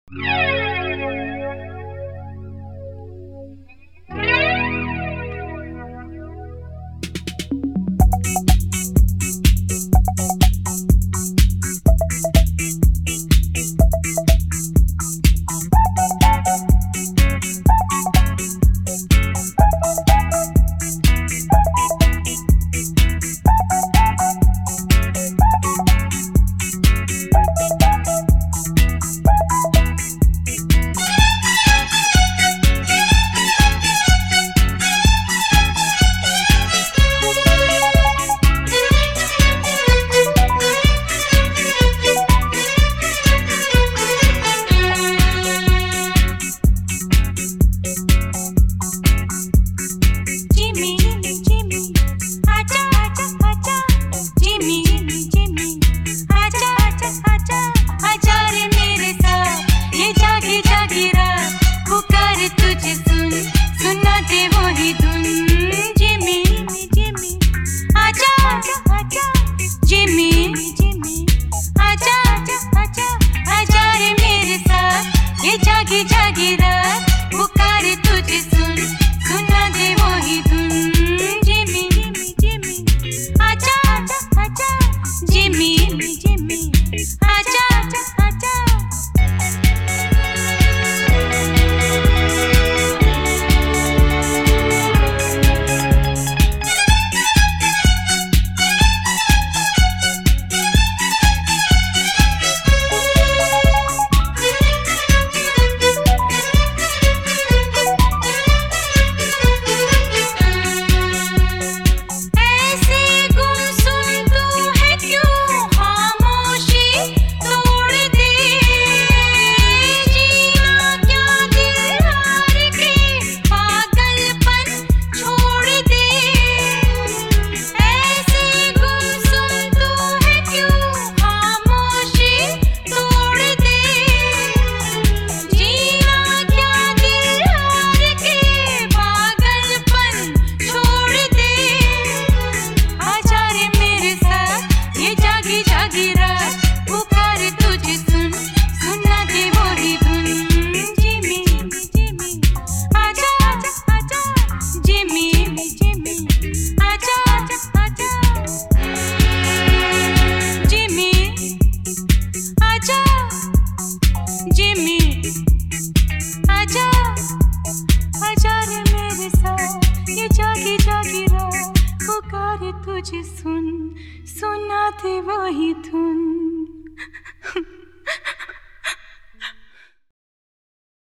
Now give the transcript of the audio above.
जागी जागी रात पुकारे तुझे सुन सुना दे वही धुन। जिमी जिमी आजा आजा आजा जिमी जिमी आजा आजा आजा। जिमी आजा आजा रे मेरे साथ ये जागी जागी रात पुकारे तुझे सुन सुना दे वही धुन।